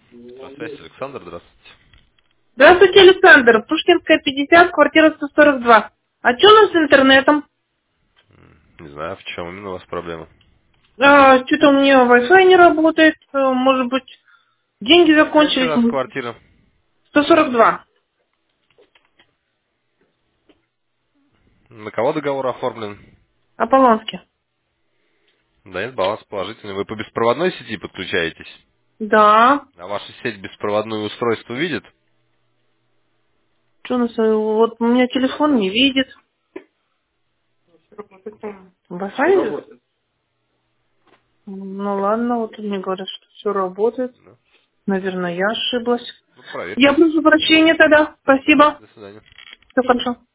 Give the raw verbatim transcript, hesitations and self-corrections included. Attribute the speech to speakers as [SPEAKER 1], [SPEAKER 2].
[SPEAKER 1] На связи Александр, здравствуйте.
[SPEAKER 2] Здравствуйте, Александр. Пушкинская, пятьдесят, квартира сто сорок два. А что у нас с интернетом?
[SPEAKER 1] Не знаю, в чем именно у вас проблема.
[SPEAKER 2] А, что-то у меня Wi-Fi не работает. А, Может быть, деньги
[SPEAKER 1] Какая еще раз
[SPEAKER 2] закончились.
[SPEAKER 1] квартира?
[SPEAKER 2] сто сорок два.
[SPEAKER 1] На кого договор оформлен?
[SPEAKER 2] Аполлонский.
[SPEAKER 1] Да нет, баланс положительный. Вы по беспроводной сети подключаетесь?
[SPEAKER 2] Да.
[SPEAKER 1] А ваша сеть беспроводное устройство видит?
[SPEAKER 2] Что у нас? э, Вот у меня телефон не видит. Wi-Fi видит? Ну ладно, вот мне говорят, что все работает.
[SPEAKER 1] Да.
[SPEAKER 2] Наверное, я ошиблась.
[SPEAKER 1] Ну,
[SPEAKER 2] Я
[SPEAKER 1] проверьте.
[SPEAKER 2] прошу прощения тогда. Спасибо.
[SPEAKER 1] До свидания.
[SPEAKER 2] Все хорошо.